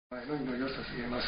の祈りを捧げます。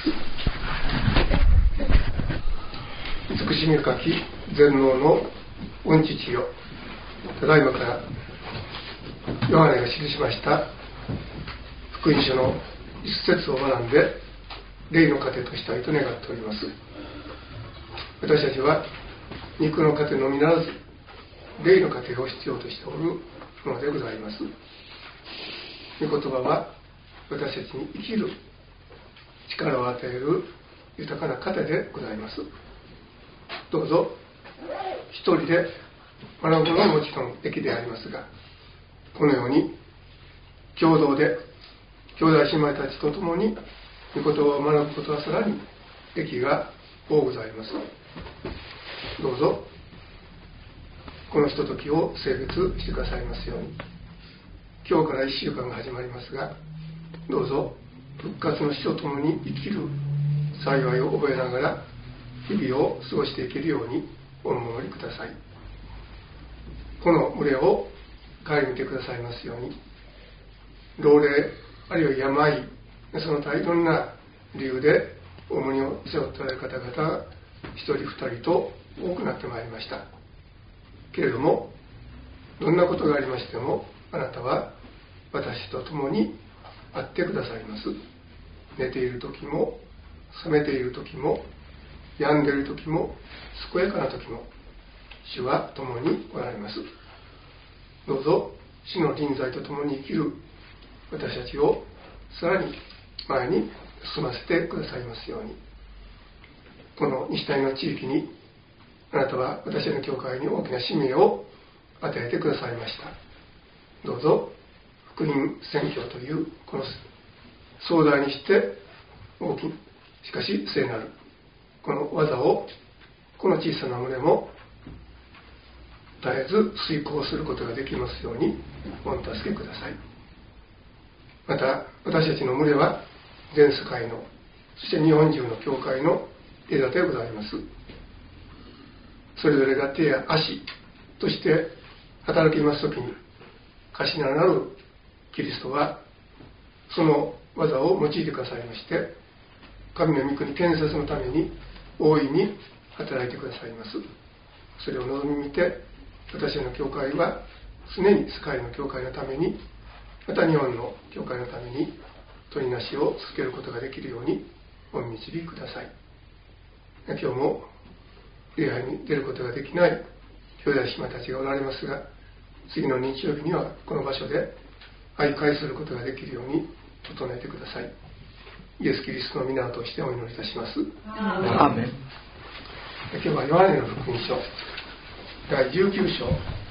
慈しみ深き全能の御父よ、ただいまからヨハネが記しました福音書の一節を学んで霊の糧としたいと願っております。私たちは肉の糧のみならず霊の糧を必要としておるものでございます。御言葉は私たちに生きる力を与える豊かな糧でございます。どうぞ一人で学ぶのももちろん益でありますが、このように共同で兄弟姉妹たちと共に御言葉を学ぶことはさらに益が多ございます。どうぞこのひとときを聖別してくださいますように。今日から1週間が始まりますが、どうぞ復活の死とともに生きる幸いを覚えながら日々を過ごしていけるようにお守りください。この群れを顧みてくださいますように。老齢あるいは病、その他いろんな理由で重荷を背負っておられる方々が一人二人と多くなってまいりました。けれどもどんなことがありましてもあなたは私と共に会ってくださいます。寝ている時も覚めている時も病んでいる時も健やかな時も主は共におられます。どうぞ主の臨在と共に生きる私たちをさらに前に進ませてくださいますように。この西谷の地域にあなたは私の教会に大きな使命を与えてくださいました。どうぞ福音宣教というこの壮大にして大きいしかし聖なるこの技をこの小さな群れも絶えず遂行することができますようにお助けください。また私たちの群れは全世界のそして日本中の教会の枝でございます。それぞれが手や足として働きますときに頭なるキリストはその技を用いてくださいまして、神の御国建設のために大いに働いてくださいます。それを望み見て私の教会は常に世界の教会のために、また日本の教会のために取りなしを続けることができるようにお導きください。今日も礼拝に出ることができない兄弟姉妹たちがおられますが、次の日曜日にはこの場所で相会することができるように整えてください。イエス・キリストの皆を通してお祈りいたします。アーメン。今日はヨハネの福音書第19章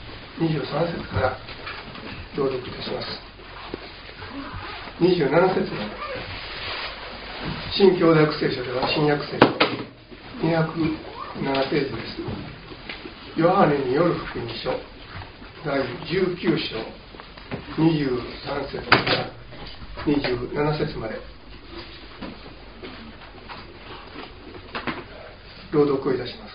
23節から朗読いたします。27節まで。新教約聖書では新約聖書207ページです。ヨハネによる福音書第19章23節から27節まで朗読をいたします。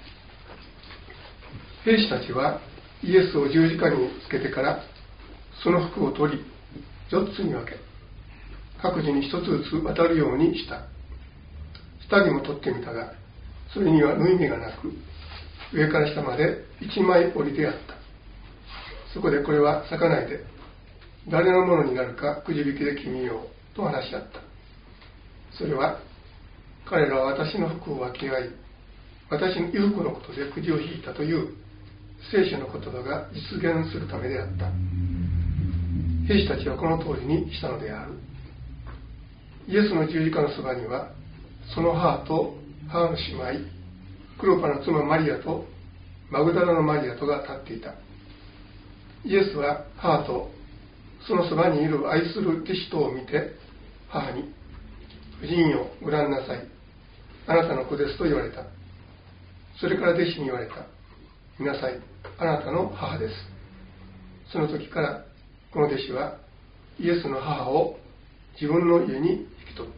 兵士たちはイエスを十字架につけてからその服を取り4つに分け、各自に1つずつ渡るようにした。下着も取ってみたがそれには縫い目がなく、上から下まで1枚折りであった。そこでこれは裂かないで誰のものになるかくじ引きで決めようと話し合った。それは彼らは私の服を分け合い私の衣服のことでくじを引いたという聖書の言葉が実現するためであった。兵士たちはこの通りにしたのである。イエスの十字架のそばにはその母と母の姉妹クロパの妻マリアとマグダラのマリアとが立っていた。イエスは母とそのそばにいる愛する弟子とを見て母に、夫人よご覧なさい、あなたの子ですと言われた。それから弟子に言われた。見なさい、あなたの母です。その時からこの弟子はイエスの母を自分の家に引き取った。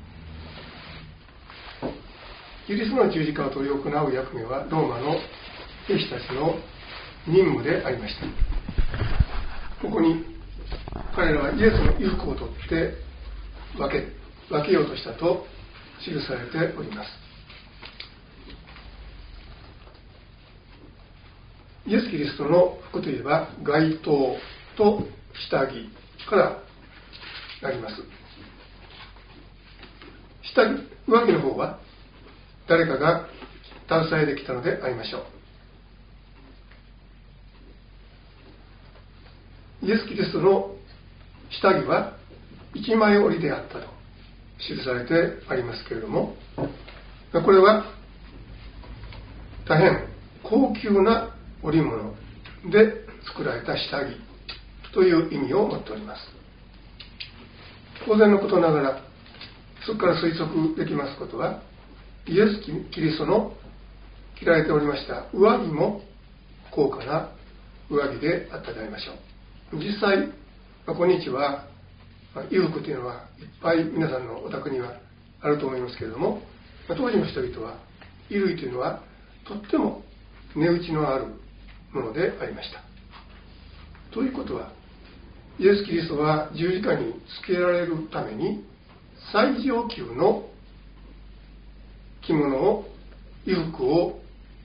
キリストの十字架を執り行う役目はローマの兵士たちの任務でありました。ここに彼らはイエスの衣服を取って分け分けようとしたと記されております。イエス・キリストの服といえば街灯と下着からなります。上着の方は誰かが携えてきたのでありましょう。イエス・キリストの下着は一枚織りであったと記されてありますけれども、これは大変高級な織物で作られた下着という意味を持っております。当然のことながら、そこから推測できますことは、イエス・キリストの着られておりました上着も高価な上着であったでありましょう。実際、今日は衣服というのはいっぱい皆さんのお宅にはあると思いますけれども、当時の人々は衣類というのはとっても値打ちのあるものでありました。ということは、イエス・キリストは十字架につけられるために最上級の着物を、衣服を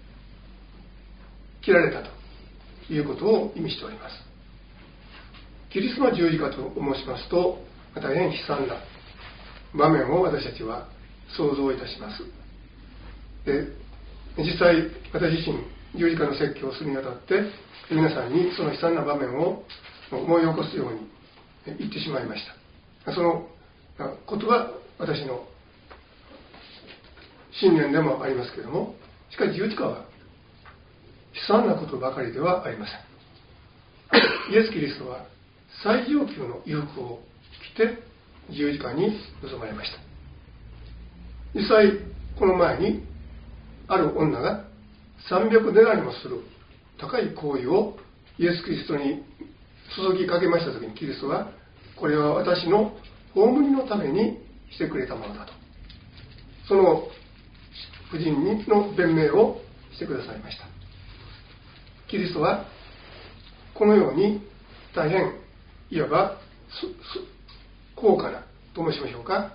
着られたということを意味しております。キリストの十字架と申しますと、大変悲惨な場面を私たちは想像いたします。で、実際私自身十字架の説教をするにあたって皆さんにその悲惨な場面を思い起こすように言ってしまいました。そのことは私の信念でもありますけれども、しかし十字架は悲惨なことばかりではありません。イエス・キリストは最上級の衣服を着て十字架に臨まれました。実際この前にある女が300デナリもする高い行為をイエス・キリストに注ぎかけましたときに、キリストはこれは私の葬りのためにしてくれたものだと、その婦人の弁明をしてくださいました。キリストはこのように大変いわば高価なと申しましょうか、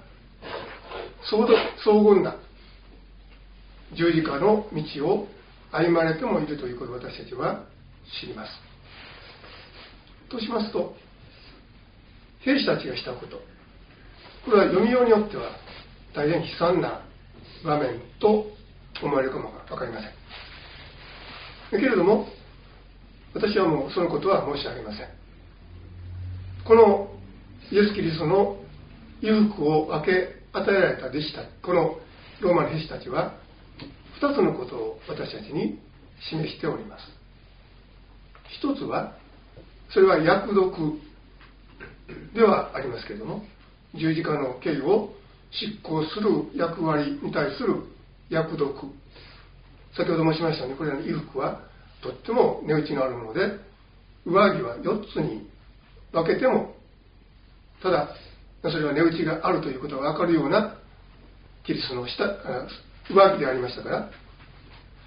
荘厳な十字架の道を歩まれてもいるということを私たちは知ります。としますと、兵士たちがしたこと、これは読みようによっては大変悲惨な場面と思われるかも分かりません。だけれども、私はもうそのことは申し上げません。このイエス・キリストの衣服を与えられた弟子たち、このローマの兵士たちは2つのことを私たちに示しております。一つは、それは役読ではありますけれども、十字架の刑を執行する役割に対する役読。先ほど申しましたように、これらの衣服はとっても値打ちのあるもので、上着は4つに分けても、ただそれは値打ちがあるということが分かるようなキリストの上着でありましたから、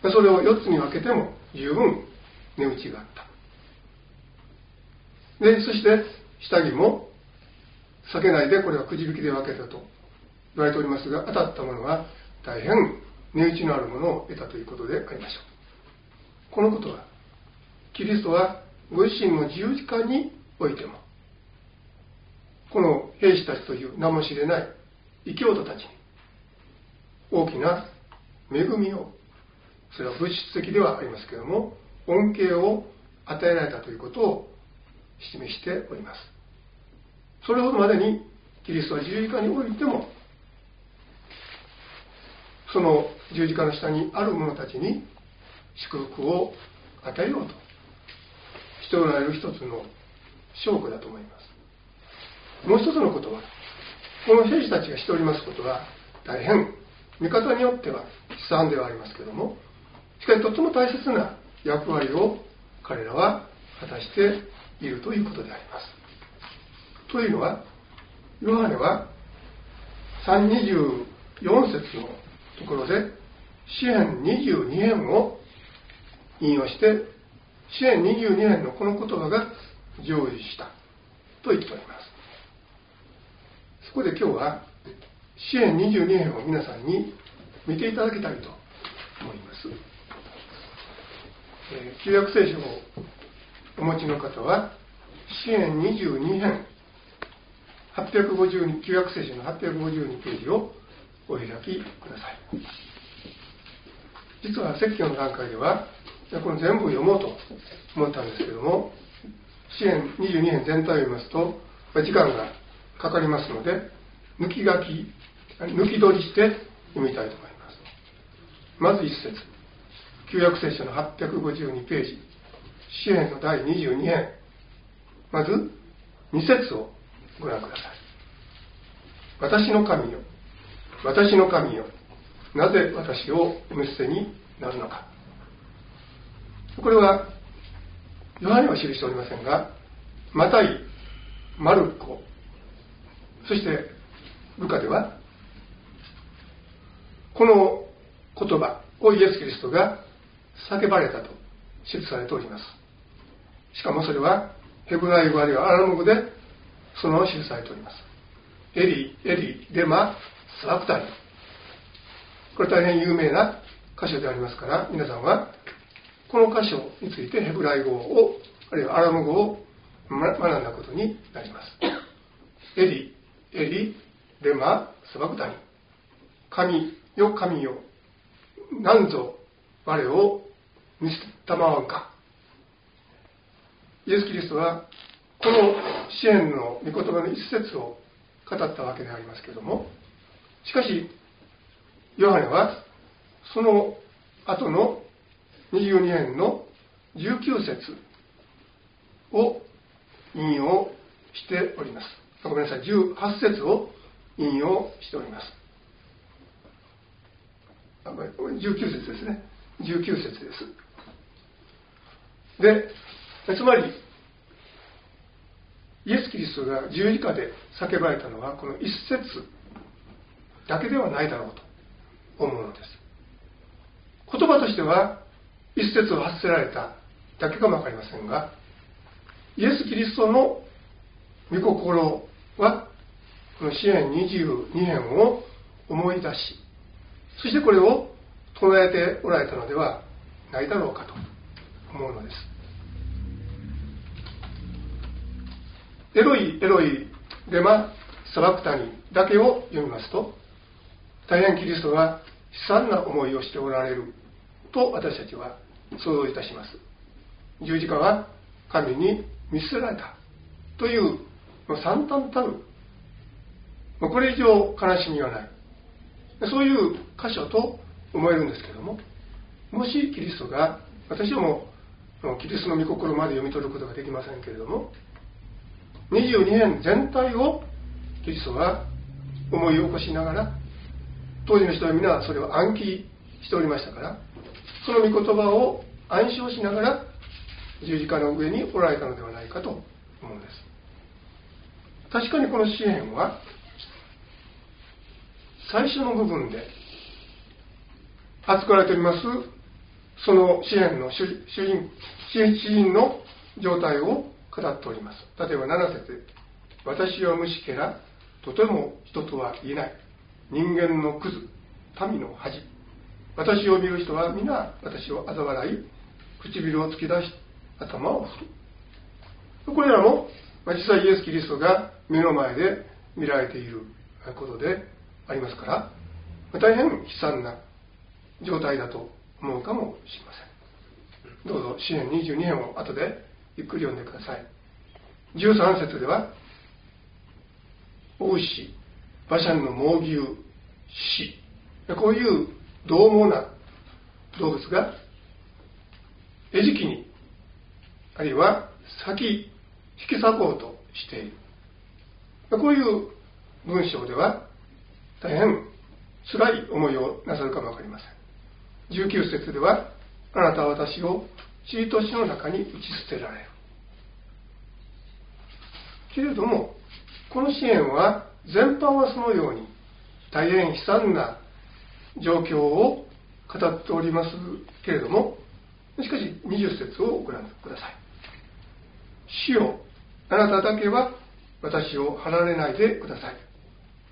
それを4つに分けても十分値打ちがあった。で、そして下着も避けないで、これはくじ引きで分けたと言われておりますが、当たったものは大変値打ちのあるものを得たということでありましょう。このことは、キリストはご自身の十字架においても、この兵士たちという名も知れない異教徒たちに大きな恵みを、それは物質的ではありますけれども、恩恵を与えられたということを示しております。それほどまでにキリストは十字架においても、その十字架の下にある者たちに祝福を与えようとしておられる一つの証拠だと思います。もう一つのことは、この兵士たちがしておりますことは大変見方によっては悲惨ではありますけれども、しかしとても大切な役割を彼らは果たしているということであります。というのは、ヨハネは3:24節のところで詩編22編を引用して、詩編22編のこの言葉が成就したと言っております。そこで今日は詩編22編を皆さんに見ていただきたいと思います。旧約聖書をお持ちの方は詩編22編852、旧約聖書の852ページをお開きください。実は説教の段階ではこの全部読もうと思ったんですけれども、詩編22編全体を読みますと時間がかかりますので、抜き取りして読みたいと思います。まず一節、旧約聖書の852ページ、詩編の第22編、まず2節をご覧ください。私の神よ、私の神よ、なぜ私を見捨てになるのか。これはヨハネは記しておりませんが、マタイ、マルコ、そしてルカではこの言葉をイエス・キリストが叫ばれたと記されております。しかもそれはヘブライ語あるいはアラム語でそのまま記されております。エリエリレマサバクタニ、これ大変有名な箇所でありますから、皆さんはこの箇所についてヘブライ語をあるいはアラム語を学んだことになります。エリエリレマサバクタニ、神よ神よ、なんぞ我を見捨てたまわんか。イエス・キリストはこの詩編の御言葉の一節を語ったわけでありますけれども、しかしヨハネはその後の22編の19節を引用しております。ごめんなさい、18節を引用しております。19節ですね。19節です。で、つまりイエス・キリストが十字架で叫ばれたのはこの一節だけではないだろうと思うのです。言葉としては一節を発せられただけかもわかりませんが、イエス・キリストの御心はこの詩編22編を思い出し、そしてこれを唱えておられたのではないだろうかと思うのです。エロイエロイレマサバクタニだけを読みますと、大変キリストが悲惨な思いをしておられると私たちは想像いたします。十字架は神に見捨てられたという惨憺たる、これ以上悲しみはない、そういう箇所と思えるんですけれども、もしキリストが、私はもうキリストの御心まで読み取ることができませんけれども、22編全体をキリストは思い起こしながら、当時の人は皆それを暗記しておりましたから、その御言葉を暗唱しながら十字架の上におられたのではないかと思うんです。確かにこの詩編は最初の部分で扱われておりますその詩編の詩人の状態を語っております。例えば7節で、私は虫けら、とても人とは言えない、人間のクズ、民の恥、私を見る人は皆私を嘲笑い、唇を突き出し頭を振る。これらも実際イエス・キリストが目の前で見られていることでありますから、大変悲惨な状態だと思うかもしれません。どうぞ詩編22編を後でゆっくり読んでください。13節では、お牛、馬車の猛牛、獅、こういう獰猛な動物が餌食に、あるいは引き裂こうとしている。こういう文章では大変辛い思いをなさるかもわかりません。19節では、あなたは私を血と血の中に打ち捨てられる。けれどもこの詩編は全般はそのように大変悲惨な状況を語っておりますけれども、しかし20節をご覧ください。主よ、あなただけは私を離れないでください。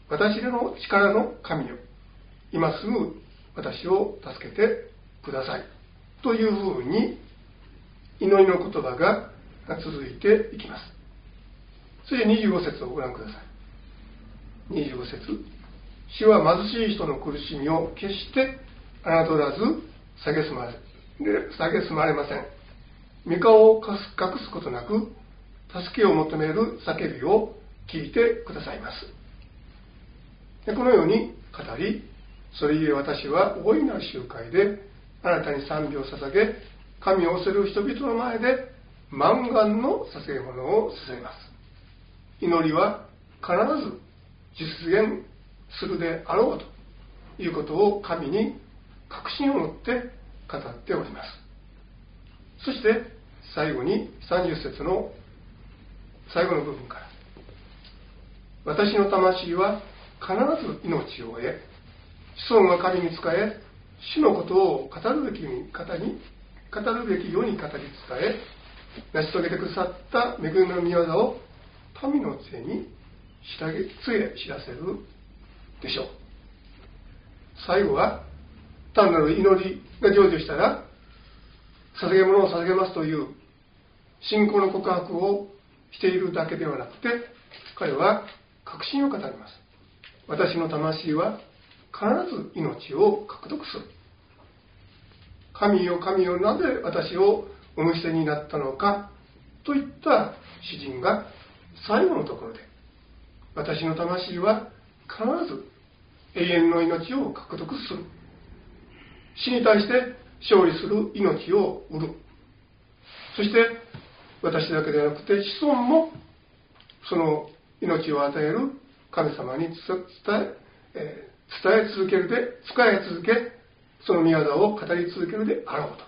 私の力の神よ、今すぐ私を助けてくださいというふうに祈りの言葉が続いていきます。そして25節をご覧ください。25節、主は貧しい人の苦しみを決して侮らず蔑まれません。御顔を隠すことなく助けを求める叫びを聞いてくださいます。でこのように語り、それゆえ私は大いなる集会であなたに賛美を捧げ、神を恐れる人々の前で満願の捧げ物を捧げます。祈りは必ず実現するであろうということを神に確信を持って語っております。そして最後に30節の最後の部分から、私の魂は必ず命を得、子孫が神に仕え、主のことを語るべきように語り伝え、成し遂げてくださった恵みの御業を民の杖に知らせるでしょう。最後は単なる祈りが成就したら捧げ物を捧げますという信仰の告白をしているだけではなくて、彼は確信を語ります。私の魂は必ず命を獲得する。神よ神よ、なぜ私をお見捨てになったのかといった詩人が最後のところで、私の魂は必ず永遠の命を獲得する。死に対して勝利する命を得る。そして私だけではなくて子孫もその命を与える神様に伝え続けるで、仕え続け、その御業を語り続けるであろうと。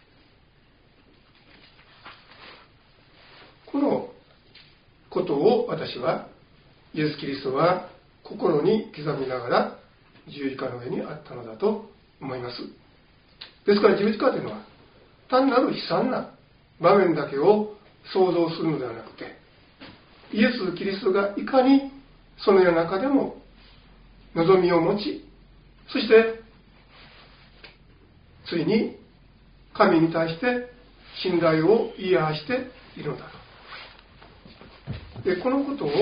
このことを私は、イエス・キリストは心に刻みながら十字架の上にあったのだと思います。ですから十字架というのは単なる悲惨な場面だけを想像するのではなくて、イエス・キリストがいかにその世の中でも望みを持ち、そしてついに神に対して信頼を言い表しているのだと。でこのことを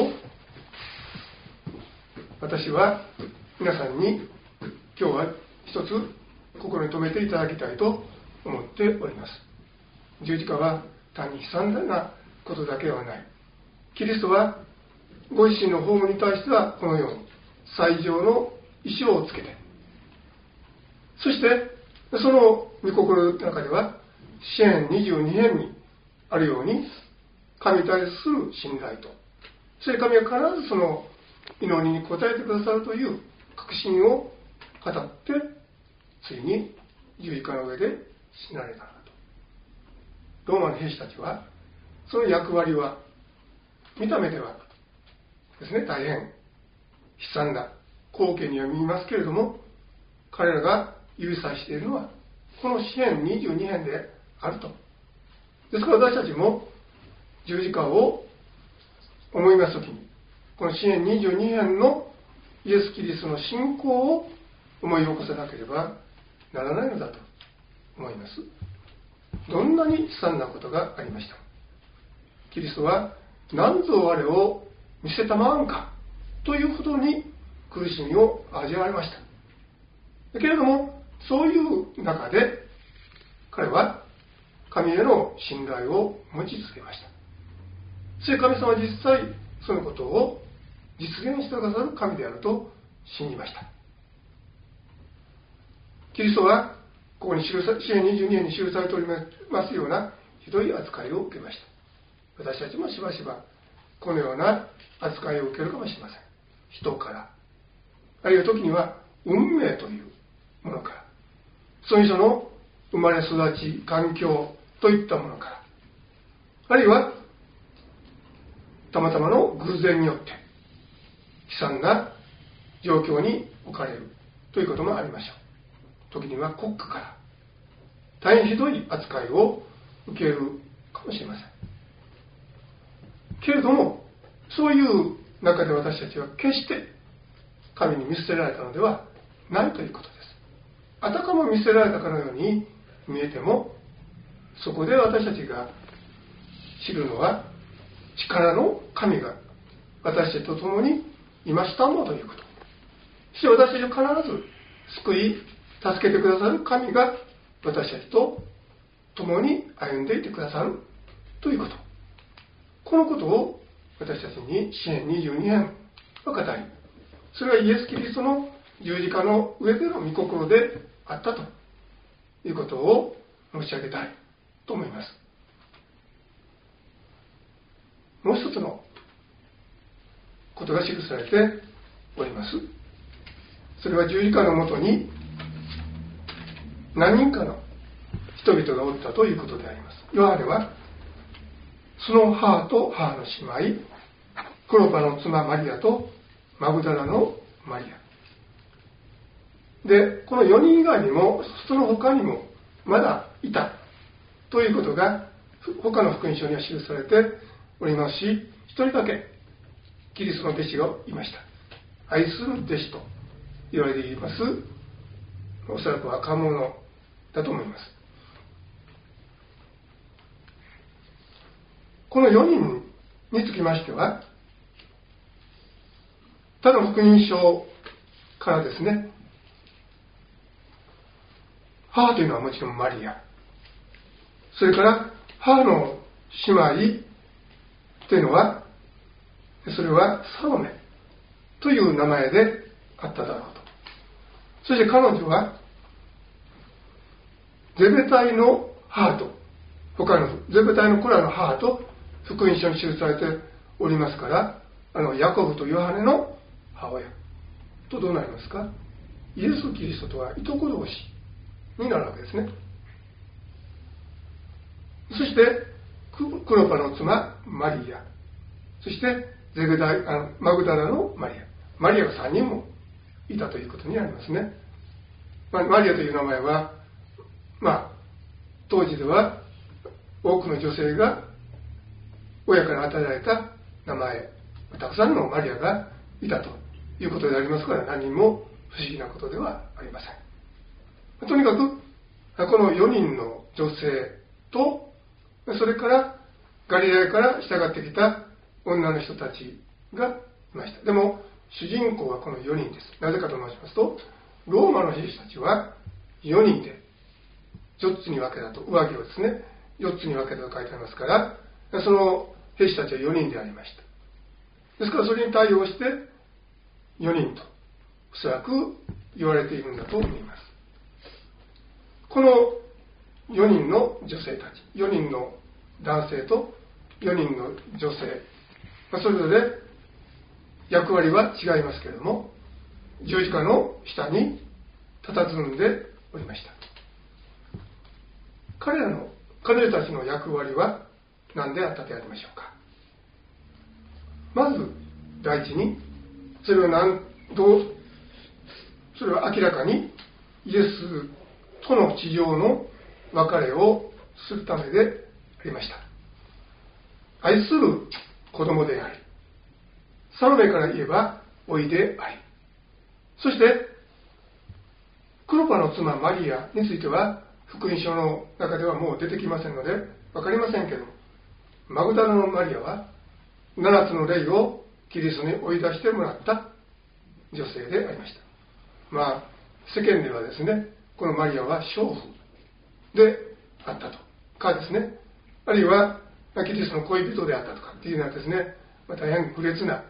私は皆さんに今日は一つ心に留めていただきたいと思っております。十字架は単に悲惨なことだけではない。キリストはご自身の葬に対してはこのように最上の意志をつけて、そしてその御心の中では詩編22編にあるように神に対する信頼と、それ神は必ずその祈りに応えてくださるという確信を語って、ついに十字架の上で死なれたのだと。ローマの兵士たちはその役割は見た目ではですね、大変悲惨な光景には見えますけれども、彼らが指さしているのはこの詩編22編であると。ですから私たちも十字架を思いますときに、この詩編22編のイエス・キリストの信仰を思い起こさなければならないのだと思います。どんなに悲惨なことがありました。キリストは何ぞ我を見せたまわんかというほどに苦しみを味わわれました。けれどもそういう中で彼は神への信頼を持ち続けました。そして神様は実際そのことを実現してくださる神であると信じました。キリストはここに詩編22編に記されておりますようなひどい扱いを受けました。私たちもしばしばこのような扱いを受けるかもしれません。人から、あるいは時には運命というものから、その人の生まれ育ち、環境といったものから、あるいはたまたまの偶然によって悲惨な状況に置かれるということもありましょう。時には国家から大変ひどい扱いを受けるかもしれません。けれどもそういう中で私たちは決して神に見捨てられたのではないということです。あたかも見捨てられたかのように見えても、そこで私たちが知るのは、力の神が私たちと共にいましたのということ。そして私たちを必ず救い助けてくださる神が私たちと共に歩んでいてくださるということ。このことを私たちに詩編22編は語り、それはイエス・キリストの十字架の上での御心であったということを申し上げたいと思います。もう一つのことが記されております。それは十字架のもとに何人かの人々がおったということであります。ヨハネはその母と母の姉妹、クロパの妻マリアとマグダラのマリアで、この4人以外にもその他にもまだいたということが他の福音書には記されておりますし、一人だけキリストの弟子がいました。愛する弟子と言われています。おそらく若者だと思います。この4人につきましては、他の福音書からですね、母というのはもちろんマリア、それから母の姉妹というのは、それはサロメという名前であっただろうと。そして彼女はゼベタイの母と、他のゼベタイの子らの母と福音書に記されておりますから、ヤコブとヨハネの母親とどうなりますか？イエス・キリストとはいとこ同士になるわけですね。そしてクロパの妻マリア、そしてマグダラのマリアが3人もいたということになりますね。マリアという名前は、当時では多くの女性が親から与えられた名前、たくさんのマリアがいたということでありますから、何人も不思議なことではありません。とにかくこの4人の女性と、それからガリラヤから従ってきた女の人たちがいました。でも主人公はこの4人です。なぜかと申しますと、ローマの兵士たちは4人で4つに分けたと、上着をですね4つに分けたと書いてありますから、その兵士たちは4人でありました。ですからそれに対応して4人とおそらく言われているんだと思います。この4人の女性たち、4人の男性と4人の女性、それぞれ役割は違いますけれども、十字架の下に佇んでおりました。彼らたちの役割は何であったでありましょうか。まず第一に、それは明らかにイエスとの地上の別れをするためでありました。愛する子供であり、サロメから言えば甥いであり、そしてクロパの妻マリアについては福音書の中ではもう出てきませんので分かりませんけど、マグダラのマリアは7つの霊をキリストに追い出してもらった女性でありました。世間ではですね、このマリアは娼婦であったとかですね、あるいはキリストの恋人であったとかっていうのはですね、大変愚劣な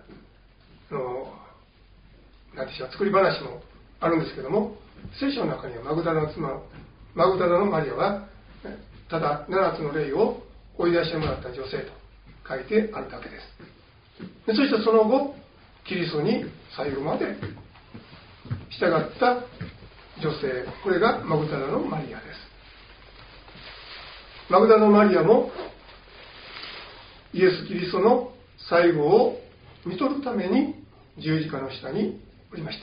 作り話もあるんですけども、聖書の中にはマグダラのマリアはただ7つの霊を追い出してもらった女性と書いてあるだけです。そしてその後キリストに最後まで従った女性、これがマグダラのマリアです。マグダラのマリアもイエス・キリストの最後を見とるために十字架の下におりました。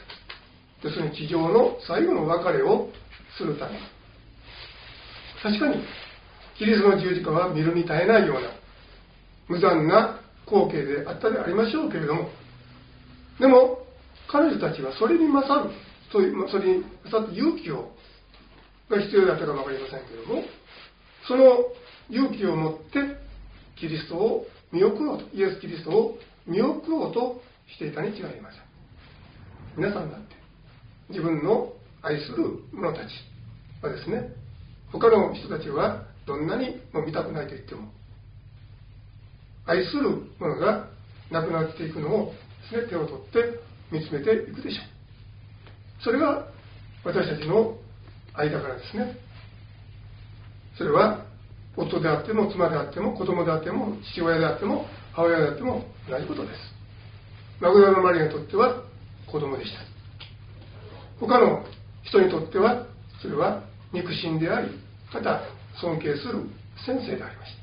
要するに地上の最後の別れをするために。確かにキリストの十字架は見るに耐えないような無残な光景であったでありましょうけれども、でも彼女たちはそれに勝るそれに勝って勇気が必要だったかも分かりませんけれども、その勇気を持ってキリストを見送ろうと、イエス・キリストを見送ろうとしていたに違いありません。皆さんだって自分の愛する者たちはですね、他の人たちはどんなにも見たくないと言っても、愛する者が亡くなっていくのをですね、手を取って見つめていくでしょう。それが私たちの愛だからですね。それは夫であっても妻であっても子供であっても父親であっても母親であっても同じことです。マグダラのマリアにとっては子供でした。他の人にとってはそれは肉親であり、また尊敬する先生でありました。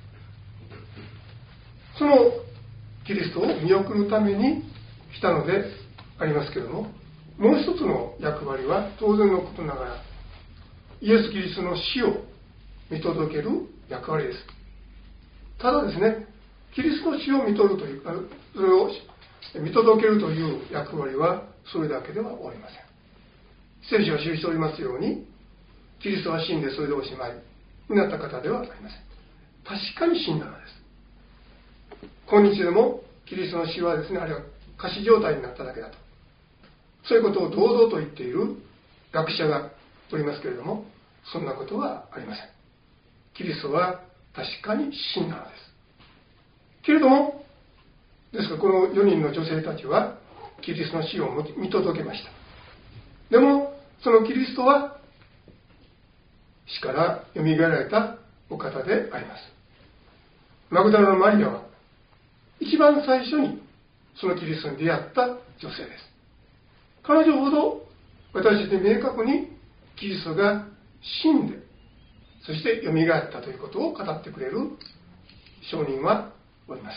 そのキリストを見送るために来たのでありますけれども、もう一つの役割は当然のことながらイエス・キリストの死を見届ける役割です。ただですね、キリストの死を見届けるというそれを見届けるという役割はそれだけでは終わりません。聖書は記しておりますように、キリストは死んでそれでおしまいになった方ではありません。確かに死んだのです。今日でもキリストの死はですね、あるいは仮死状態になっただけだと、そういうことを堂々と言っている学者がおりますけれども、そんなことはありません。キリストは確かに死んだのです。けれども、ですからこの4人の女性たちはキリストの死を見届けました。でもそのキリストは死からよみがえられたお方であります。マグダラのマリアは一番最初にそのキリストに出会った女性です。彼女ほど私たちに明確にキリストが死んでそしてよみがえったということを語ってくれる証人はおりません。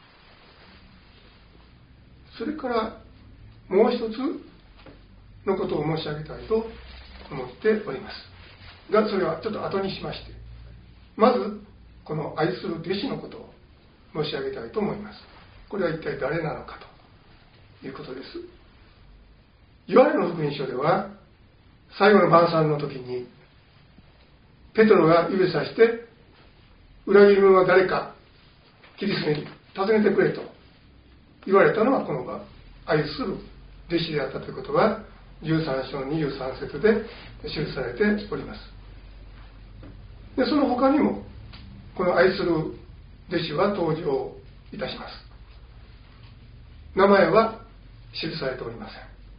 それからもう一つのことを申し上げたいと思っておりますが、それはちょっと後にしまして、まずこの愛する弟子のことを申し上げたいと思います。これは一体誰なのかということです。ヨハネの福音書では最後の晩餐の時にペトロが指さして裏切り者は誰かキリストに尋ねてくれと言われたのはこの愛する弟子であったということは13章の23節で記されております。でその他にもこの愛する弟子は登場いたします。名前は記されておりま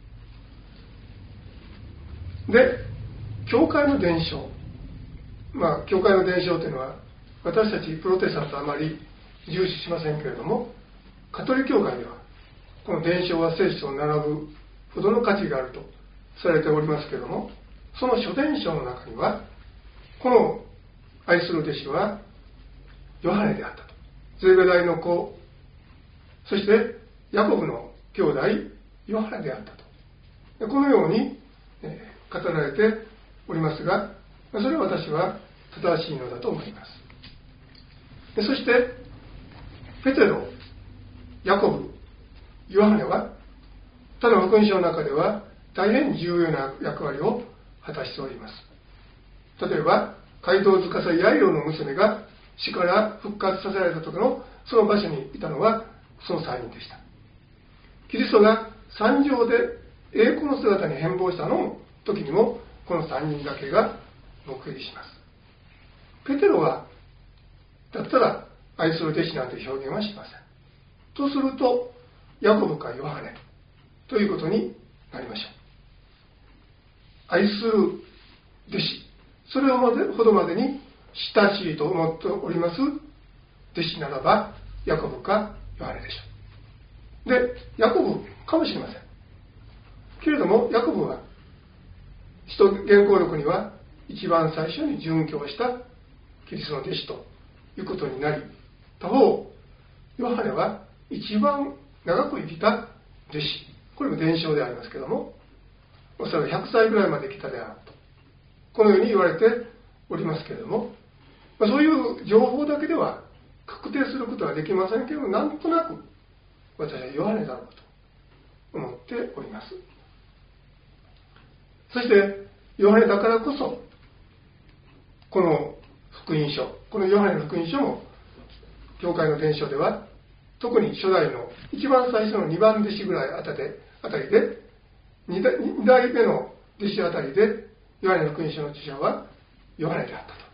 せん。で教会の伝承、教会の伝承というのは私たちプロテスタントはあまり重視しませんけれども、カトリック教会ではこの伝承は聖書と並ぶほどの価値があるとされておりますけれども、その諸伝承の中にはこの愛する弟子はヨハネであったと、ゼベダイの子、そしてヤコブの兄弟ヨハネであったと、このように語られておりますが、それは私は正しいのだと思います。そしてペテロ、ヤコブ、ヨハネは他の福音書の中では大変重要な役割を果たしております。例えば街道司ヤイロの娘が死から復活させられた時のその場所にいたのはその3人でした。キリストが山上で栄光の姿に変貌したの時にもこの3人だけが目撃します。ペテロはだったら愛する弟子なんて表現はしません。とするとヤコブかヨハネということになりましょう。愛する弟子、それほどまでに親しいと思っております弟子ならばヤコブかヨハネでしょう。でヤコブかもしれませんけれども、ヤコブは使徒原稿録には一番最初に殉教したキリストの弟子ということになり、他方ヨハネは一番長く生きた弟子、これも伝承でありますけれども、おそらく100歳ぐらいまで生きたであるとこのように言われておりますけれども、そういう情報だけでは確定することはできませんけれども、なんとなく私はヨハネだろう思っております。そしてヨハネだからこそ、この福音書、このヨハネの福音書も教会の伝書では、特に初代の一番最初の2番弟子ぐらいあたりで、2代目の弟子あたりで、ヨハネの福音書の著者はヨハネであったと。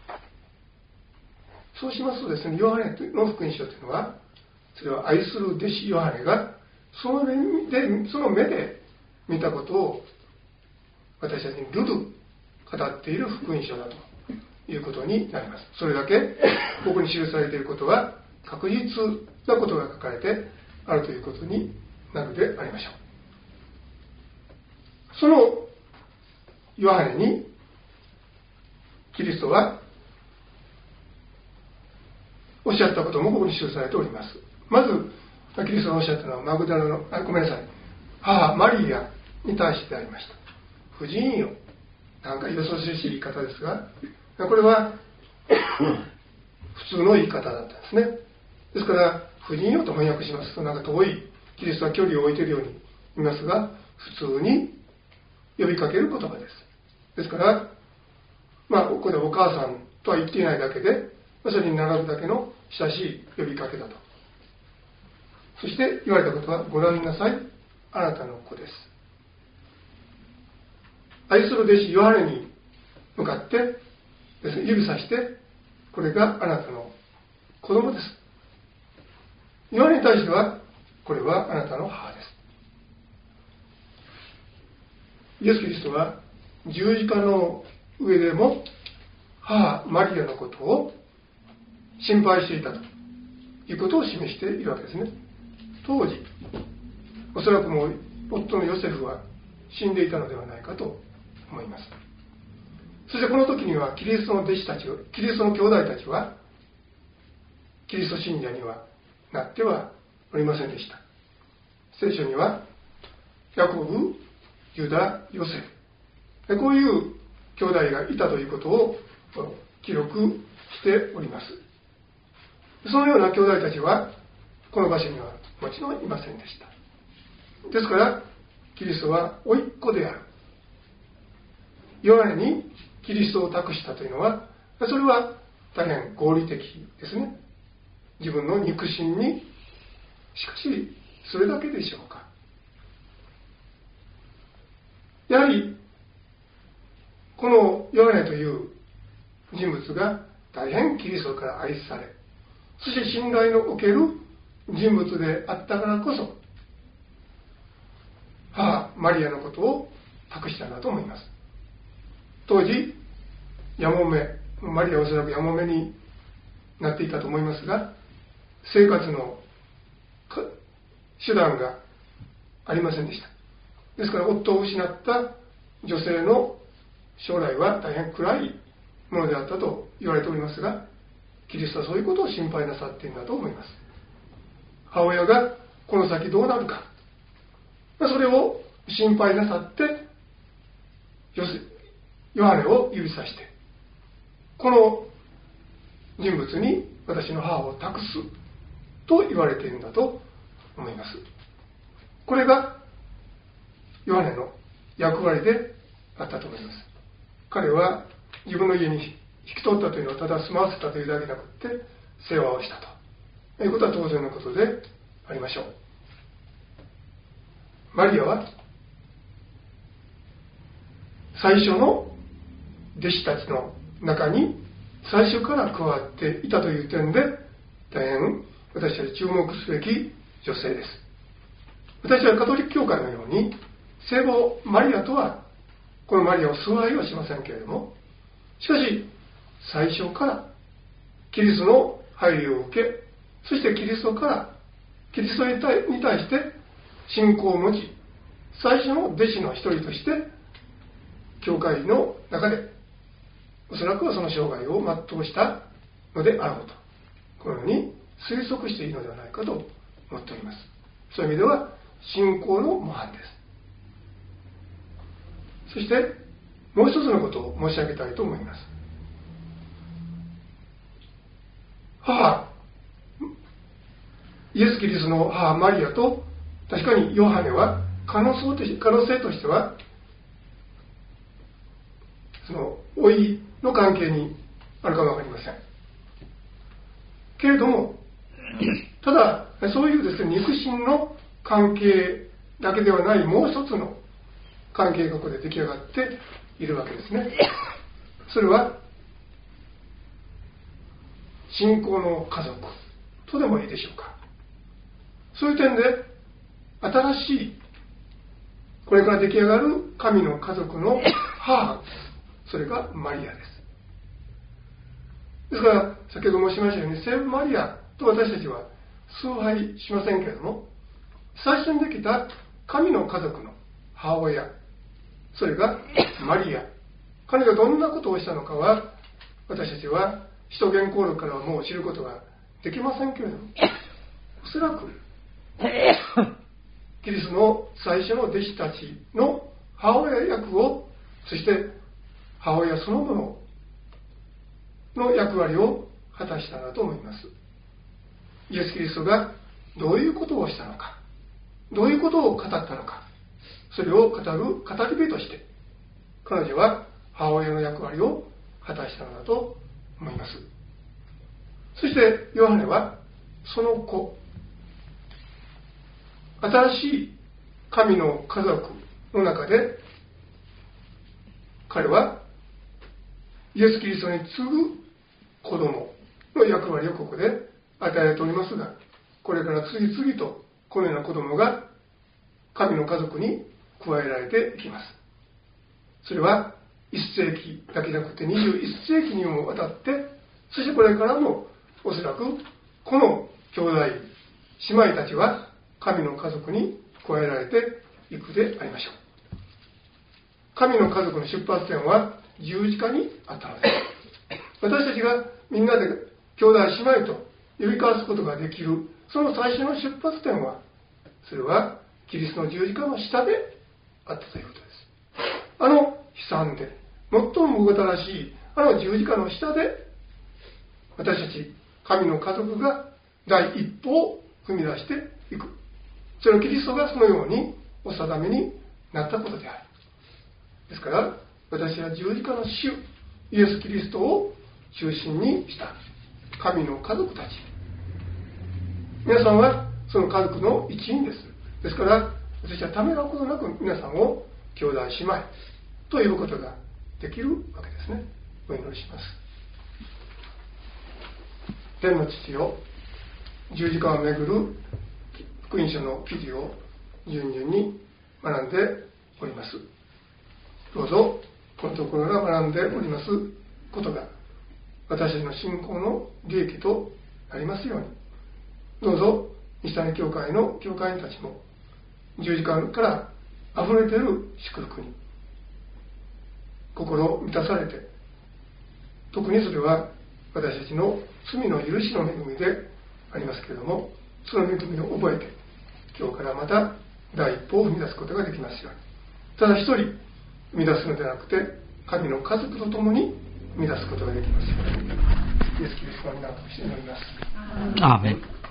そうしますとですね、ヨハネの福音書というのは、それは愛する弟子ヨハネがその目で見たことを私たちにルル語っている福音書だということになります。それだけここに記されていることは確実なことが書かれてあるということになるでありましょう。そのヨハネにキリストはおっしゃったこともここに記されております。まずキリストがおっしゃったのはマグダラの母マリアに対してでありました。婦人よ、なんかよそしい言い方ですが、これは普通の言い方だったんですね。ですから婦人よと翻訳しますと、なんか遠い、キリストは距離を置いているように見ますが、普通に呼びかける言葉です。ですから、ここでお母さんとは言っていないだけで、それに並ぶだけの親しい呼びかけだと。そして言われたことは、ご覧なさい、あなたの子です。愛する弟子ヨハネに向かって指さして、これがあなたの子供です。ヨハネに対しては、これはあなたの母です。イエス・キリストは十字架の上でも母マリアのことを心配していたということを示しているわけですね。当時おそらくもう夫のヨセフは死んでいたのではないかと思います。そしてこの時にはキリストの弟子たち、キリストの兄弟たちはキリスト信者にはなってはおりませんでした。聖書にはヤコブ、ユダ、ヨセフ、こういう兄弟がいたということを記録しております。そのような兄弟たちはこの場所にはもちろんいませんでした。ですからキリストは甥っ子であるヨハネにキリストを託したというのは、それは大変合理的ですね。自分の肉親に、しかしそれだけでしょうか。やはりこのヨハネという人物が大変キリストから愛され、そして信頼のおける人物であったからこそ、母マリアのことを託したんだと思います。当時やもめ、マリアはおそらくやもめになっていたと思いますが、生活の手段がありませんでした。ですから夫を失った女性の将来は大変暗いものであったと言われておりますが、キリストはそういうことを心配なさっているんだと思います。母親がこの先どうなるか、それを心配なさってヨハネを指さして、この人物に私の母を託すと言われているんだと思います。これがヨハネの役割であったと思います。彼は自分の家に引き取ったというのはただ住まわせたというだけでなくて、世話をしたということは当然のことでありましょう。マリアは最初の弟子たちの中に最初から加わっていたという点で大変私たち注目すべき女性です。私はカトリック教会のように聖母マリアとはこのマリアを崇拝はしませんけれども、しかし最初からキリストの配慮を受け、そしてキリストに対して信仰を持ち、最初の弟子の一人として教会の中でおそらくはその生涯を全うしたのであろうと、このように推測していいのではないかと思っております。そういう意味では信仰の模範です。そしてもう一つのことを申し上げたいと思います。イエス・キリストの母マリアと確かにヨハネは可能性としてはその老いの関係にあるかもわかりませんけれども、ただそういうですね、肉親の関係だけではないもう一つの関係がここで出来上がっているわけですね。それは信仰の家族とでもいいでしょうか。そういう点で新しいこれから出来上がる神の家族の母、それがマリアです。ですから先ほど申しましたように、聖母マリアと私たちは崇拝しませんけれども、最初にできた神の家族の母親、それがマリア。彼がどんなことをしたのかは私たちは使徒言行録からはもう知ることができませんけれども、おそらくキリストの最初の弟子たちの母親役を、そして母親そのものの役割を果たしたのだと思います。イエス・キリストがどういうことをしたのか、どういうことを語ったのか、それを語る語り部として彼女は母親の役割を果たしたのだと思います。そしてヨハネはその子、新しい神の家族の中で彼はイエス・キリストに次ぐ子供の役割をここで与えられておりますが、これから次々とこのような子供が神の家族に加えられていきます。それは1世紀だけじゃなくて21世紀にもわたって、そしてこれからもおそらくこの兄弟姉妹たちは神の家族に加えられていくでありましょう。神の家族の出発点は十字架にあったのです。私たちがみんなで兄弟姉妹と呼び交わすことができるその最初の出発点は、それはキリストの十字架の下であったということです。あの悲惨で最もむごたらしいあの十字架の下で、私たち神の家族が第一歩を踏み出していく、それをキリストがそのようにお定めになったことである。ですから私は十字架の主イエス・キリストを中心にした神の家族たち、皆さんはその家族の一員です。ですから私はためらうことなく皆さんを兄弟姉妹と呼ぶことができるわけですね。お祈りします。天の父よ、十字架をめぐる福音書の記事を順々に学んでおります。どうぞこのところが学んでおりますことが私たちの信仰の利益となりますように、どうぞ西谷教会の教会員たちも十字架からあふれている祝福に心を満たされて、特にそれは私たちの罪の許しの恵みでありますけれども、その恵みを覚えて今日からまた第一歩を踏み出すことができますように。ただ一人生み出すのではなくて神の家族と共に生み出すことができますように、イエス・キリストの皆として祈ります。 アーメン。